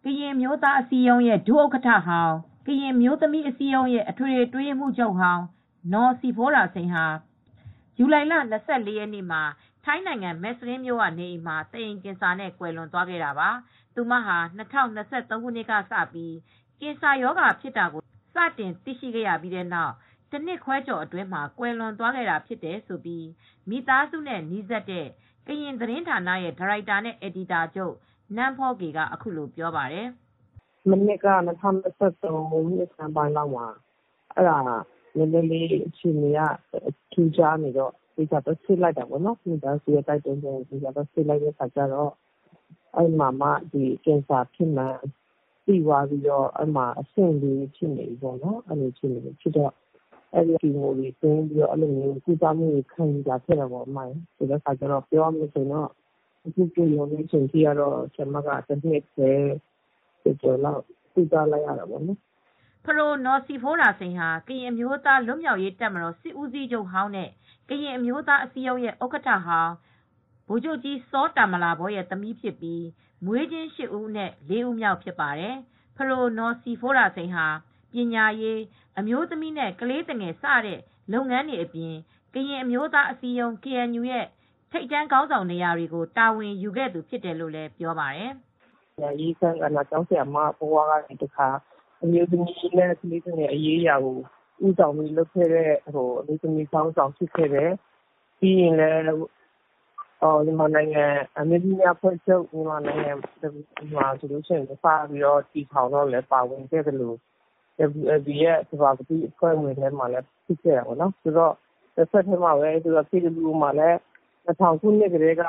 ရင်မျိုးသားအစည်းအရုံးရဲ့ဒုဥက္ကဋ္ဌဟောင်းကရင်မျိုးသမီးအစည်းအရုံးရဲ့အထွေထွေအတွင်းရေးမှူးချုပ်ဟောင်းနော်စီဖိုးရာစိန်ဟာဇူလိုင်လ24 ရက်နေ့မှာထိုင်းနိုင်ငံမဲစရင်းမြို့ကနေအိမ်မှာတအိမ်ကင်ဆာနဲ့ကွယ်လွန်သွားခဲ့တာပါ။သူမဟာ2023 ခုနှစ်ကစပြီးကင်ဆာရောဂါဖြစ်တာကိုစတင်သိရှိခဲ့ရပြီးတဲ့နောက်တနှစ်ခွဲကျော်အတွင်းမှာကွယ်လွန်သွားခဲ့တာဖြစ်တယ်လို့မိသားစုနဲ့နီးစပ်တဲ့ကရင်သတင်းဌာနရဲ့ဒါရိုက်တာနဲ့အယ်ဒီတာချုပ်နန်းဖောကေကအခုလိုပြောပါတယ်။“မနှစ်က2023နှစ်ဆန်းပိုင်းလောက်မှာနည်းနည်းလေးအခြေအနေကထူးခြားနေတော့သေချာသွားစစ်လိုက်တာပေါ့နော်။မိသားစုရဲ့တိုက်တွန်းချက်နဲ့သေချာသွားစစ်လိုက်တဲ့အခါကျတော့အဲဒီမှာမှကင်ဆာဖြစ်မှန်းသိသွားပြီးတော့အဲဒီမှာအဆင့်4ဖြစ်နေပြီပေါ့နော်။အဲဒီလိုဖြစ်တော့ကီမိုတွေဆင်းပြီးတော့ကုသမှုတွေခံယူတာဖြစ်တာပေါ့။ဆိုတဲ့အခါကျတော့ပြောရမယ်ဆိုရင်တော့အခုကွယ်လွန်တဲ့အချိန်ထိကတော့ဆရာမကတနှစ်ပဲကျော်လောက်ကုသလိုက်ရတာပေါ့နော်။ ” ဖဒိုနော်စီဖိုးရာစိန်ဟာကရင်အမျိုးသားလွတ်မြောက်ရေးတပ်မတော်စစ်ဦးစီးချုပ်ဟောင်းနဲ့ကရင်အမျိုးသားအစည်းအရုံးရဲ့ဥက္ကဋ္ဌဟောင်းဗိုလ်ချုပ်ကြီးစောတာမလာဘောရဲ့သမီးဖြစ်ပြီးမွေးချင်း 8 ဦးအနက် 4 ဦးမြောက်ဖြစ်ပါတယ်။ဖဒိုနော်စီဖိုးရာစိန်ဟာပညာရေးအမျိုးသမီးနဲ့ကလေးသူငယ်စတဲ့လုပ်ငန်းတွေအပြင်ကရင်အမျိုးသားအစည်းအရုံး KNU ရဲ့ထိပ်တန်းခေါင်းဆောင်နေရာတွေကိုတာဝန်ယူခဲ့သူဖြစ်တယ်လို့လည်းပြောပါတယ်။“ပညာရေးအခန်းကဏ္ဍကျောင်းဆရာမဘဝကနေတခါအမျိုးသမီးနဲ့ကလေးသူငယ်အရေးအရာကိုဦးဆောင်ပြီးလုပ်ခဲ့တဲ့အမျိုးသမီးခေါင်းဆောင်ဖြစ်ခဲ့တယ်။ပြီးရင်လည်းမြန်မာနိုင်ငံအမျိုးသမီးများအဖွဲ့ချုပ်မြန်မာနိုင်ငံမှာဆိုရင်စပြီးတော့တည်ထောင်တော့လည်းပါဝင်ခဲ့သလို WLB ရဲ့သဘာပတိအဖွဲ့ဝင်ထဲမှာလည်းဖြစ်ခဲ့တာပေါ့နော်။ဆိုတော့တဆက်တည်းမှာပဲ KWO မှာလည်း2000ခုနှစ်ကတည်းက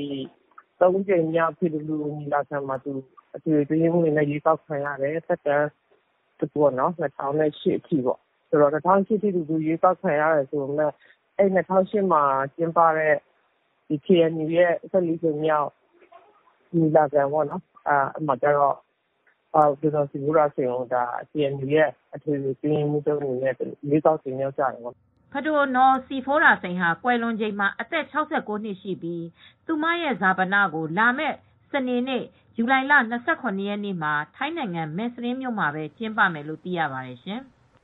3 ကြိမ်မြောက် KWO ညီလာခံမှာသူအထွေထွေအတွင်းရေးမှူးအနေနဲ့ရွေးကောက်ခံရတယ်။သက်တမ်းတခုပေါ့နော်2008အထိပေါ့။ဆိုတော့2008အထိသူရွေးကောက်ခံရတယ်ဆိုပေမဲ့2008မှာကျင်းပတဲ့ KNU ရဲ့14 ကြိမ်မြောက်ညီလာခံပေါ့နော်။အဲဒီမှာကျတော့ဖဒိုနော်စီဖိုးရာစိန်ကိုKNU ရဲ့အထွေထွေအတွင်းရေးမှူးချုပ်အနေနဲ့ရွေးကောက်တင်မြှောက်ကြတယ်ပေါ့။ ” ဖဒိုနော်စီဖိုးရာစိန်ဟာကွယ်လွန်ချိန်မှာအသက် 69 နှစ်ရှိပြီး သူမရဲ့ဈာပနကိုလာမယ့်စနေနေ့ ဇူလိုင်လ 27 ရက်နေ့မှာထိုင်းနိုင်ငံမဲစရင်းမြို့မှာပဲကျင်းပမယ်လို့သိရပါတယ်ရှင်။